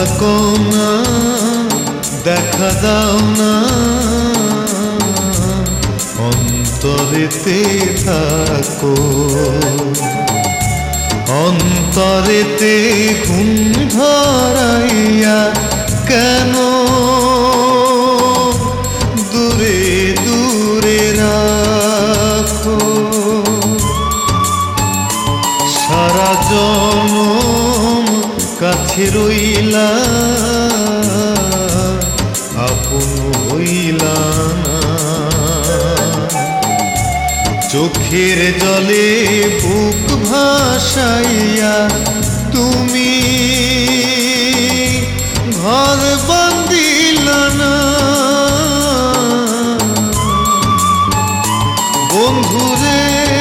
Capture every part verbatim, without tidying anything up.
কও না, দেখা দাও না, অন্তরেতে থাকো। অন্তরেতে ঘুম ধরাইয়া কেন দূরে দূরে রাখো। সারা জনম কাছে রইলা, আপন হইলা না। চোখের জলে বুক ভাসাইয়া তুমি ঘর বান্ধিলা না। বন্ধুরে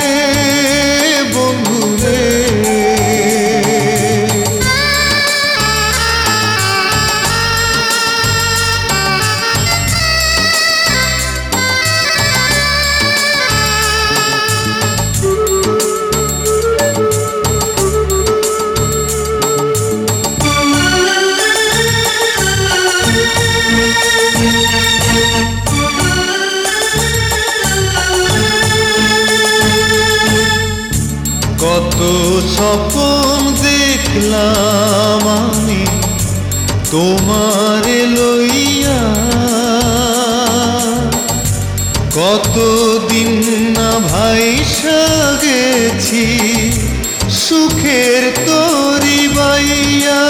বন্ধুরে কত স্বপ্ন দেখলাম আমি তোমারে লইয়া। কতদিন না ভাইসা গেছি সুখের তরি বাইয়া।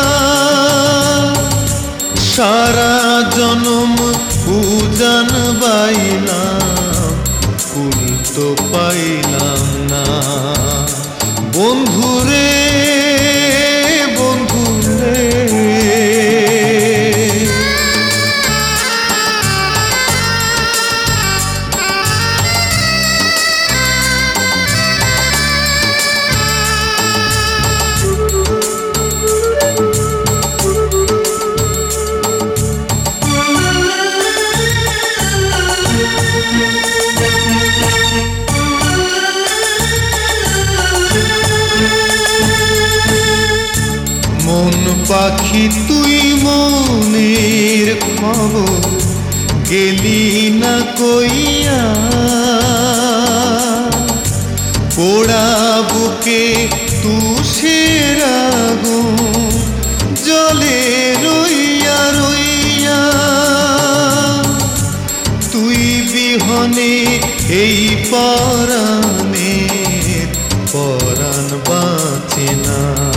সারা জনম পূজন বাইলাম, কুল তো পাইলাম না। বন্ধুরে বন্ধুরে মন পাখি তুই মনের খবর গেলি না কইয়া। পোড়া বুকে তুষের আগুন জলে রইয়া রইয়া। তুই বিহনে এই পরাণের পরাণ বাঁচে না।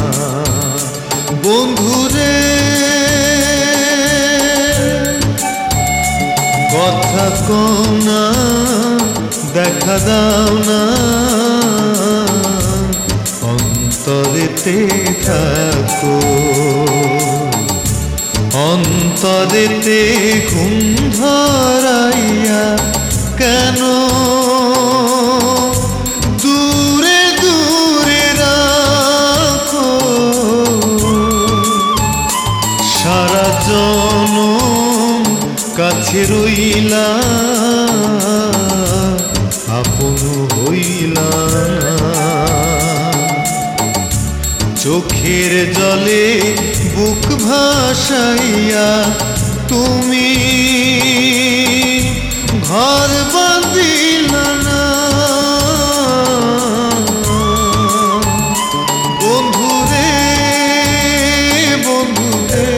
বন্ধুরে কথা কও না, দেখা দাও না, অন্তরেতে থাকো। অন্তরেতে ঘুম ধরাইয়া কেন দূরে দূরে রাখো। সারা জনম কাছে রইলা, আপন হইলা না। চোখের জলে বুক ভাসাইয়া তুমি ঘর বাঁধিলা না। বন্ধুরে বন্ধুরে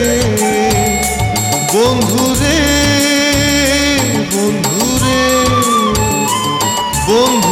বন্ধুরে বন্ধুরে বন্ধু